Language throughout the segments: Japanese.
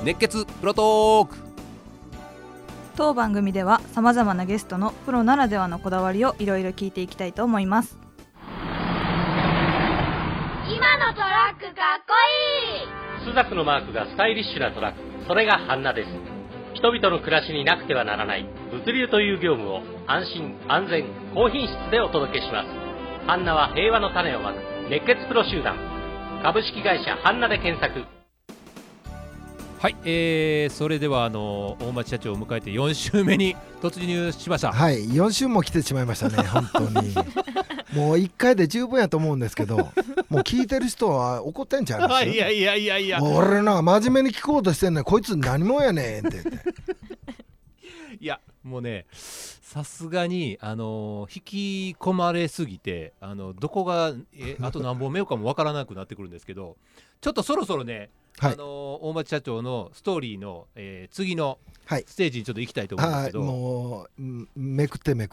熱血プロトーク。 当番組ではさまざまなゲストのプロならではのこだわりをいろいろ聞いていきたいと思います。 今のトラックかっこいい。 スザクのマークがスタイリッシュなトラック、それがハンナです。人々の暮らしになくてはならない物流という業務を安心安全高品質でお届けします。ハンナは平和の種をまく熱血プロ集団、株式会社ハンナで検索。 はい、それでは大町社長を迎えて4週目に突入しました。 はい、4週も来てしまいましたね本当にもう1回で十分やと思うんですけど、もう聞いてる人は怒ってんちゃいます？ いや俺なんか真面目に聞こうとしてんのにこいつ何もやねんって言っていやもうね、さすがに引き込まれすぎてどこがあと何本目かもわからなくなってくるんですけど、ちょっとそろそろね、はい、大町社長のストーリーの、次のステージにちょっと行きたいと思うんですけど、はい、 もうめくってインタビュ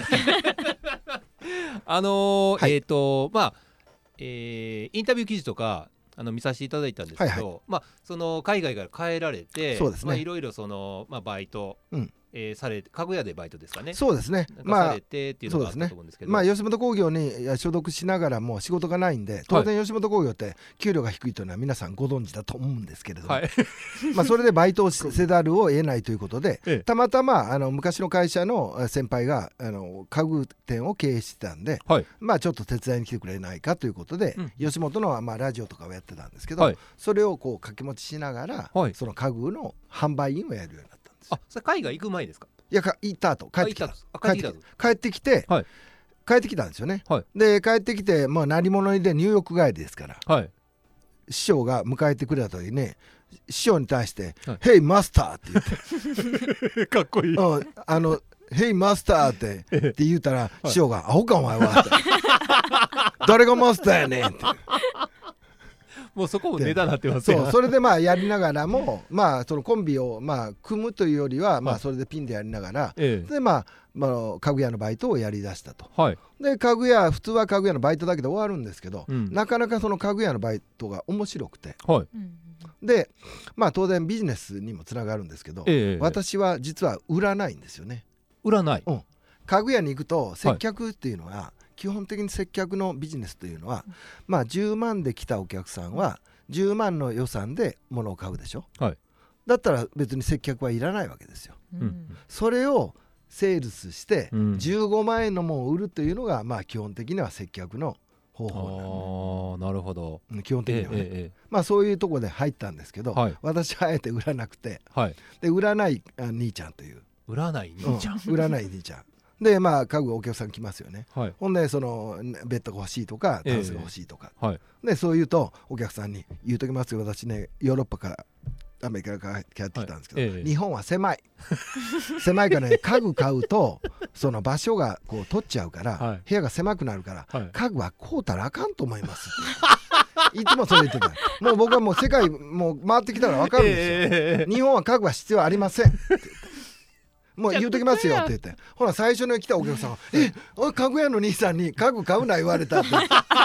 ー記事とか見させていただいたんですけど、はいはい、その海外から帰られて、そうですね、いろいろバイト、されて家具屋でバイトですかね。 そうですね。 されてっていうのがあったと思うんですけど、 吉本興業に所属しながらも仕事がないんで、当然吉本興業って給料が低いというのは皆さんご存知だと思うんですけれども、はい、それでバイトをせざるを得ないということで、たまたま昔の会社の先輩が家具店を経営してたんで、はい、ちょっと手伝いに来てくれないかということで、吉本のラジオとかをやってたんですけど、はい、それをこう掛け持ちしながら、はい、その家具の販売員をやるようになった。 それ海外行く前ですか？ いや、行った後帰ってきた。帰ってきて、はい、帰ってきたんですよね、はい、で帰ってきて、何者にでニューヨーク帰りですから、はい、師匠が迎えてくれた時ね、師匠に対して「ヘイマスター」って言ってかっこいい。 ヘイマスターって言ったら、師匠が「アホかお前は」って誰がマスターやねんってもうそこもネタになってますよ。 それでやりながらもそのコンビを組むというよりはそれでピンでやりながら、で家具屋のバイトをやりだしたと、はい、で普通は家具屋のバイトだけで終わるんですけど、なかなかその家具屋のバイトが面白くて、はい、で当然ビジネスにもつながるんですけど、私は実は売らないんですよね。 売らない、 家具屋に行くと接客っていうのは、基本的に接客のビジネスというのは、10万で来たお客さんは10万の予算で物を買うでしょ、はい、だったら別に接客はいらないわけですよ、それをセールスして15万円のものを売るというのが、基本的には接客の方法なるほど。 基本的にはね、そういうところで入ったんですけど、はい、私はあえて売らなくて、はい、で売らない兄ちゃんという、 売らない兄ちゃん、 売らない兄ちゃんで家具お客さん来ますよね、はい、ほんでそのベッドが欲しいとかタンスが欲しいとか、はい、でそう言うとお客さんに言うときますよ、私ねヨーロッパからアメリカから帰ってきたんですけど、日本は狭いからね、家具買うとその場所がこう取っちゃうから、はい、部屋が狭くなるから、家具は買うたらあかんと思いますっていつもそれ言ってた。もう僕はもう世界もう回ってきたら分かるんですよ、日本は家具は必要ありませんって言ってもう言うときますよって言って、ほら最初に来たお客さんは家具屋の兄さんに家具買うな言われたって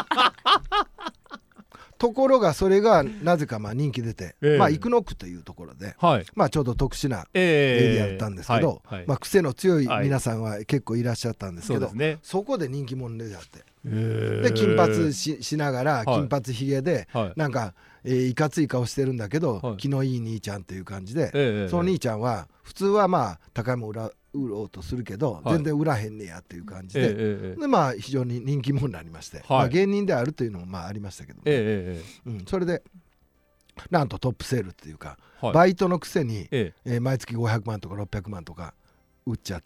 ところがそれがなぜか人気出て、生野区というところで、はい、ちょうど特殊なエリアだったんですけど、癖の強い皆さんは結構いらっしゃったんですけど、そこで人気者であって、で金髪 しながら金髪ひげで、なんかいかつい顔してるんだけど、気のいい兄ちゃんっていう感じで、その兄ちゃんは普通は高いもん売ろうとするけど、全然売らへんねやっていう感じで、で非常に人気者になりまして、芸人であるというのもありましたけど、それでなんとトップセールっていうか、バイトのくせに、毎月500万とか600万とか売っちゃって、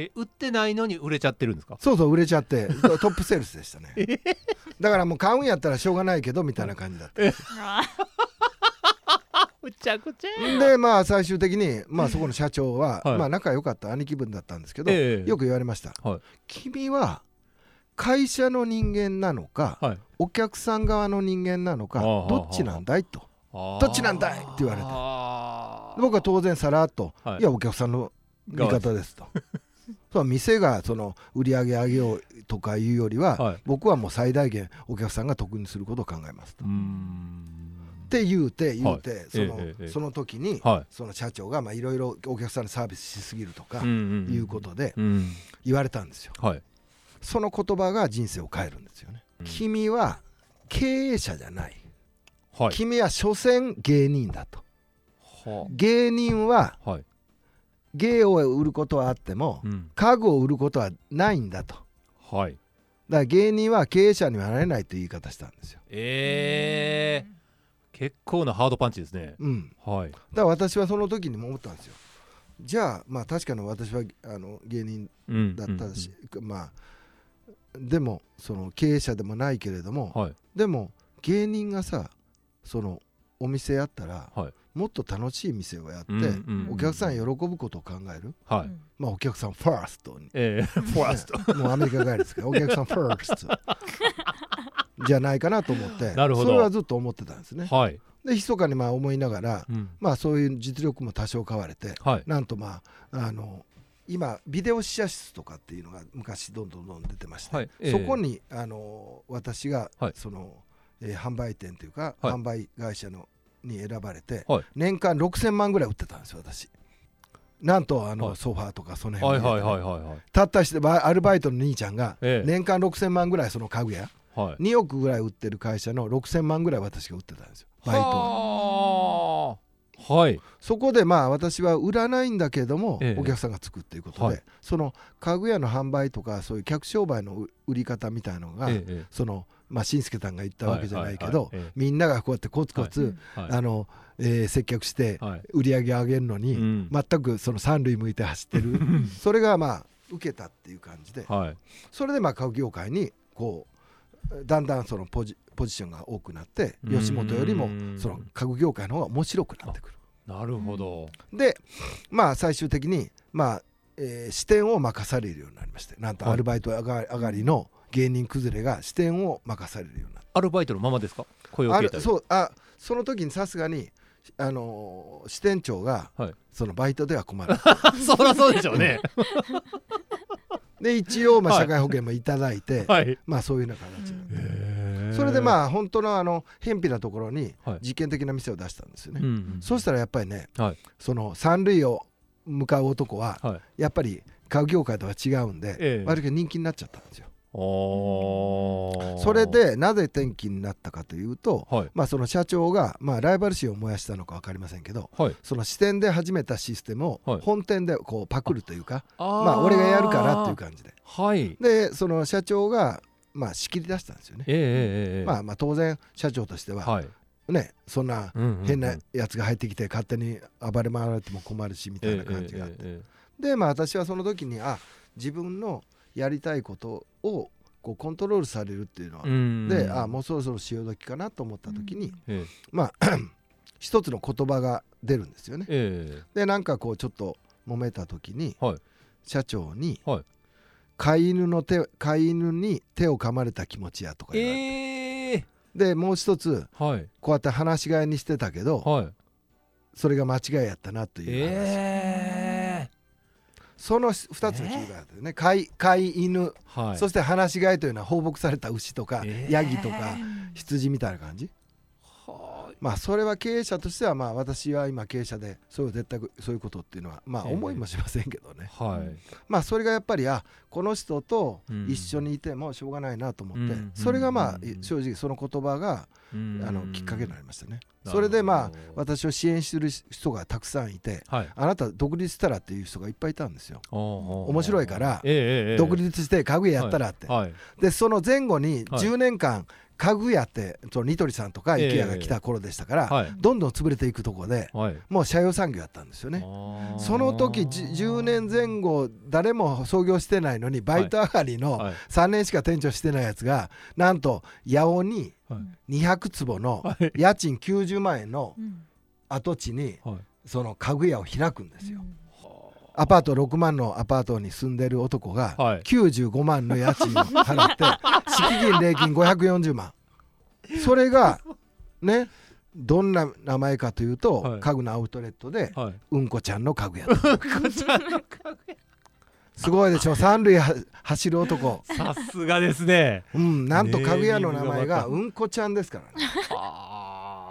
売ってないのに売れちゃってるんですか？ そう売れちゃってトップセールスでしたねだからもう買うんやったらしょうがないけどみたいな感じだったむちゃくちゃで最終的にそこの社長は、仲良かった兄貴分だったんですけど、よく言われました、君は会社の人間なのか、お客さん側の人間なのか、どっちなんだいと、どっちなんだいって言われて、僕は当然さらっと、いやお客さんの味方ですとそう店がその売り上げ上げようとかいうよりは、僕はもう最大限お客さんが得にすることを考えますと。 って言うてその時にその社長がいろいろお客さんにサービスしすぎるとかいうことで言われたんですよ。その言葉が人生を変えるんですよね。君は経営者じゃない、君は所詮芸人だと。芸人は芸を売ることはあっても家具を売ることはないんだと。だから芸人は経営者にはなれないという言い方したんですよ。 結構なハードパンチですね。 だから私はその時にも思ったんですよ。じゃあ確かに私は芸人だったし、でもその経営者でもないけれども、でも芸人がさそのお店やったら、もっと楽しい店をやって、お客さん喜ぶことを考える、お客さんファーストに、もうアメリカ帰りですけどお客さんファーストじゃないかなと思ってそれはずっと思ってたんですね。で密かに思いながら、そういう実力も多少変われて、なんと今ビデオ試写室とかっていうのが昔どんどん出てまして、そこに私がその、販売店というか、販売会社に選ばれて、年間6000万ぐらい売ってたんですよ私。なんとソファーとかその辺たったしてアルバイトの兄ちゃんが年間6000万ぐらいその家具屋、2億ぐらい売ってる会社の6000万ぐらい私が売ってたんですよバイトは。そこで私は売らないんだけども、お客さんがつくっていうことで、その家具屋の販売とかそういう客商売の売り方みたいなのが、その新助さんが言ったわけじゃないけど、みんながこうやってコツコツ接客して売り上げ上げるのに、全くその三塁向いて走ってるそれが受けたっていう感じで、それで家具業界にこうだんだんそのポジションが多くなって、吉本よりもその家具業界の方が面白くなってくる。 なるほど。 で最終的に支店を任されるようになりまして、なんとアルバイト上がりの芸人崩れが支店を任されるようになって。 アルバイトのままですか？雇用形態。 その時にさすがに支店長が、そのバイトでは困るそりゃそうでしょうねで一応社会保険もいただいて、そういうような形で、それで本当の偏僻なところに実験的な店を出したんですよね。そうしたらやっぱりね、その三塁を向かう男はやっぱり家具業界とは違うんで、割と人気になっちゃったんですよ。それでなぜ転機になったかというと、その社長がライバル心を燃やしたのか分かりませんけど、その支店で始めたシステムを本店でこうパクるというか、俺がやるからっていう感じで、でその社長が仕切り出したんですよね。当然社長としてはね、そんな変なやつが入ってきて勝手に暴れ回られても困るしみたいな感じがあって、で私はその時に自分のやりたいことをこうコントロールされるっていうのは、でもうそろそろ潮時かなと思った時に、一つの言葉が出るんですよね。でなんかこうちょっと揉めた時に、社長に、飼い犬に手を噛まれた気持ちやとか言われて、でもう一つ、こうやって話し飼いにしてたけど、それが間違いやったなという話、その2つのキーワードでね、飼い犬、そして放し飼いというのは放牧された牛とか、ヤギとか羊みたいな感じ。それは経営者としては私は今経営者で絶対そういうことっていうのは思いもしませんけどね、それがやっぱりこの人と一緒にいてもしょうがないなと思って、それが正直その言葉がきっかけになりましたね。それで私を支援してる人がたくさんいて、あなた独立したらっていう人がいっぱいいたんですよ。面白いから独立して家具屋やったらって、でその前後に10年間家具屋ってニトリさんとか IKEA が来た頃でしたから、どんどん潰れていくところで、もう斜陽産業やったんですよね。その時10年前後誰も創業してないのにバイト上がりの3年しか店長してないやつが、なんと八尾に200坪の家賃90万円の跡地にその家具屋を開くんですよ。アパート6万のアパートに住んでる男が95万の家賃を払って敷金礼金540万、それがねどんな名前かというと、家具のアウトレットでうんこちゃんの家具屋すごいでしょ、三塁走る男。 さすがですね。 なんと家具屋の名前がうんこちゃんですからね。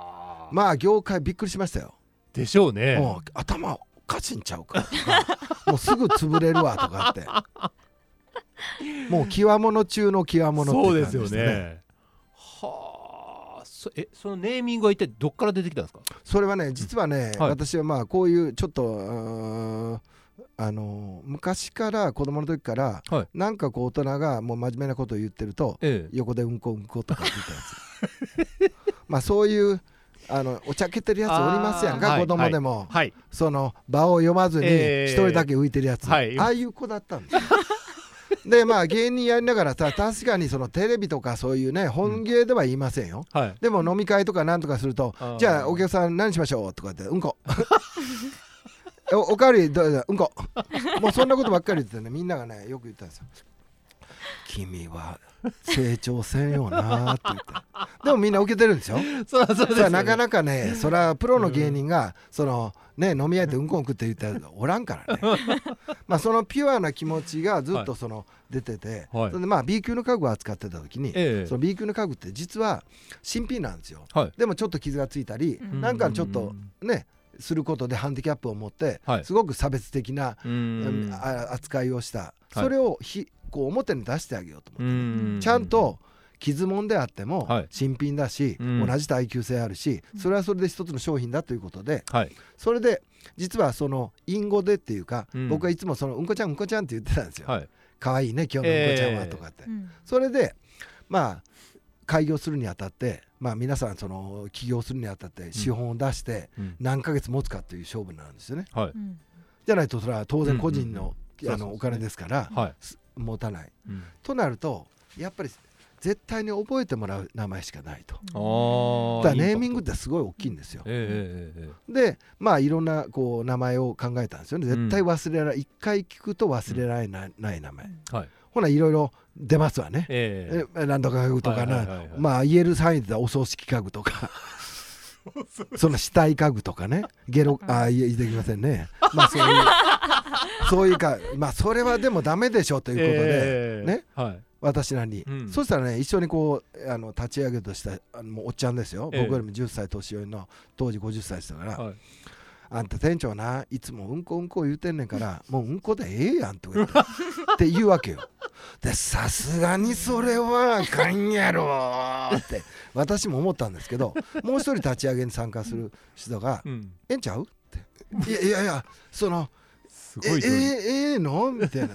まあ業界びっくりしましたよ。 でしょうね。 もう頭おかしいんちゃうかとかもうすぐ潰れるわとかってもう極物中の極物って感じですね。そうですよね。 はあ。そのネーミングは一体どっから出てきたんですか？ それはね実はね、私はまあこういうちょっと昔から子供の時から、なんかこう大人がもう真面目なことを言ってると、横でうんこうんことか言ってたんですよまあそういうおちゃけてるやつおりますやんか、子供でも、その場を読まずに一人だけ浮いてるやつ、ああいう子だったんですよでまあ芸人やりながらさ、確かにそのテレビとかそういうね本芸では言いませんよ、でも飲み会とかなんとかすると、じゃあお客さん何しましょうとかってうんこおかわりどうぞうんこもうそんなことばっかり言ってね、みんながねよく言ったんですよ。君は成長せんよなって言ってでもみんな受けてるんですよそうですよね。なかなかね、それはプロの芸人がそのね飲み屋でうんこ食って言ったらおらんからねまあそのピュアな気持ちがずっとその出てて、それでまあ B 級の家具を扱ってた時に、その B 級の家具って実は新品なんですよ、でもちょっと傷がついたり、なんかちょっとねすることでハンディキャップを持って、すごく差別的な扱いをした、それをこう表に出してあげようと思って、ちゃんと傷もんであっても新品だし、同じ耐久性あるし、それはそれで一つの商品だということで、それで実はその隠語でっていうか、僕はいつもそのうんこちゃんうんこちゃんって言ってたんですよ、かわいいね今日のうんこちゃんはとかって、それでまあ開業するにあたって、まあ、皆さんその起業するにあたって資本を出して何ヶ月持つかという勝負なんですよね、じゃないとそれは当然個人のお金ですから持たない、となるとやっぱり絶対に覚えてもらう名前しかないと。だからネーミングってすごい大きいんですよ。でまあいろんなこう名前を考えたんですよね。絶対忘れられない、一回聞くと忘れられない名前、ほないろいろ出ますわね、なんとか家具とかな、まあ言える範囲でお葬式家具とかその死体家具とかね、言いできませんねまあそういうか、まあそれはでもダメでしょということでね、私なりに、そしたらね一緒にこう立ち上げとしたもうおっちゃんですよ、僕よりも10歳年上の当時50歳でしたから、あんた店長ないつもうんこうんこ言うてんねんからもううんこでええやんとかって言うわけよ。でさすがにそれはあかんやろって私も思ったんですけど、もう一人立ち上げに参加する人が「ええんちゃう?」って「いやそのええの?」みたいな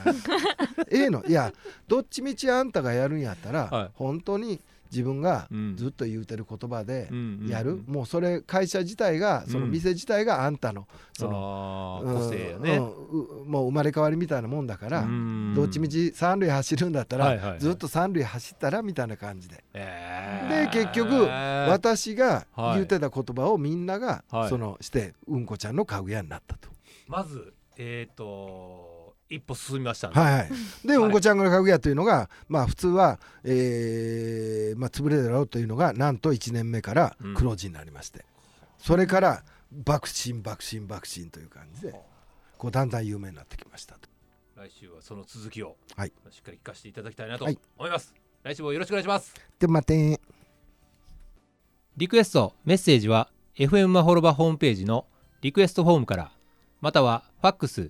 「ええの?」いやどっちみちあんたがやるんやったら本当に自分がずっと言うてる言葉でやる、もうそれ会社自体がその店自体があんたのその個性よね、 もう生まれ変わりみたいなもんだから、どっちみち三塁走るんだったらずっと三塁走ったらみたいな感じで、で結局私が言うてた言葉をみんながそのしてうんこちゃんの家具屋になったと。 まず一歩進みましたね。 でうんこちゃんの家具屋というのがまあ普通は潰れるだろうというのがなんと1年目から黒字になりまして、それから爆心という感じでこうだんだん有名になってきましたと。 来週はその続きをしっかり聞かせていただきたいなと思います。来週もよろしくお願いします。 で待て。 リクエストメッセージは FM まほろばホームページのリクエストフォームから、またはファックス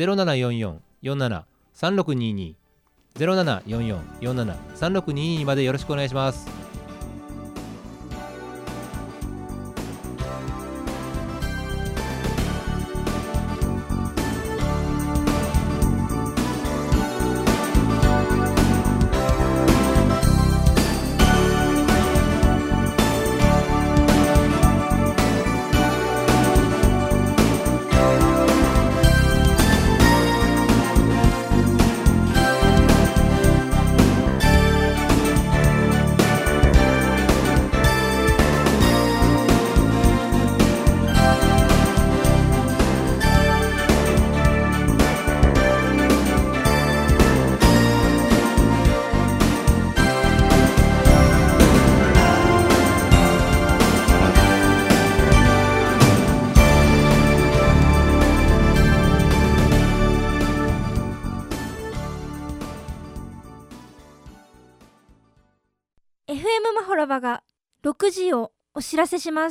0744473622 0744473622までよろしくお願いします。 FM まほろばが6時をお知らせします。